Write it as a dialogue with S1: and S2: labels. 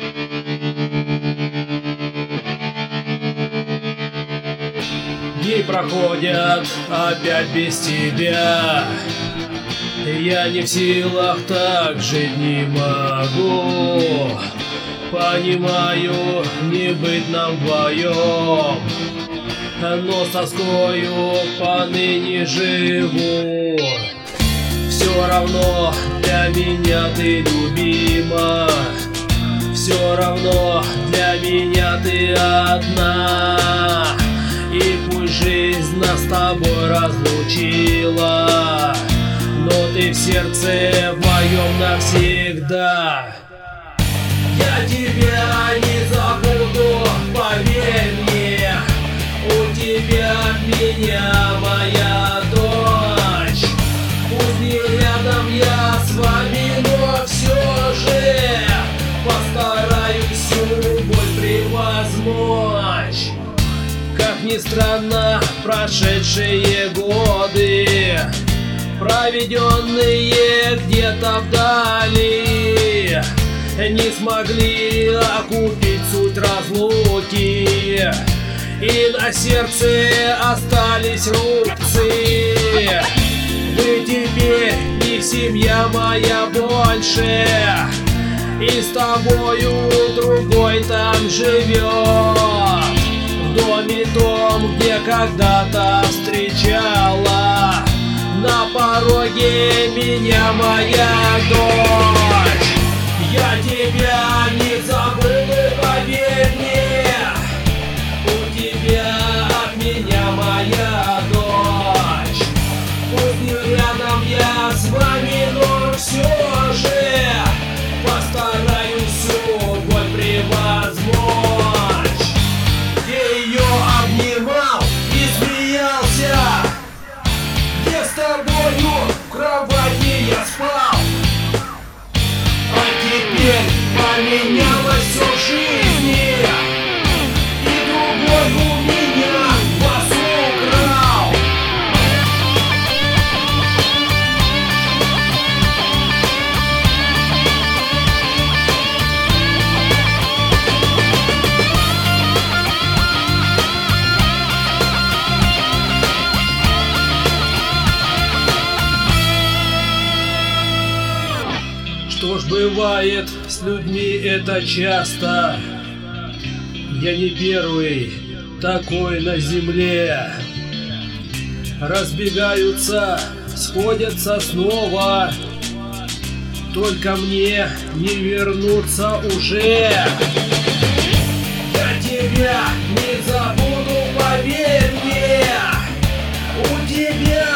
S1: Дни проходят опять без тебя. Я не в силах, так жить не могу. Понимаю, не быть нам вдвоем, но с тоскою поныне живу. Все равно для меня ты любима, все равно для меня ты одна. И пусть жизнь нас с тобой разлучила, но ты в сердце в моем навсегда. Я тебя не забуду, поверь мне, у тебя от меня моя дочь. Пусть не рядом я с вами, но все же постараюсь всю боль превозмочь. Как ни странно, прошедшие годы, проведенные где-то вдали, не смогли окупить суть разлуки, и на сердце остались рубцы. Вы теперь не семья моя больше, и с тобою другой там живет. В доме том, где когда-то встречала на пороге меня моя дочь. Я тебя не забуду, поверь мне, у тебя от меня моя дочь. Пусть не рядом я с вами, но все же постараюсь всю боль превозмочь. Где ее обнимал и смеялся, где с тобою в кровати я спал. Теперь поменялось все в жизни, и другой у меня вас украл. Что ж бывает с людьми это часто, я не первый такой на земле. Разбегаются, сходятся снова, только мне не вернуться уже. Я тебя не забуду, поверь мне, у тебя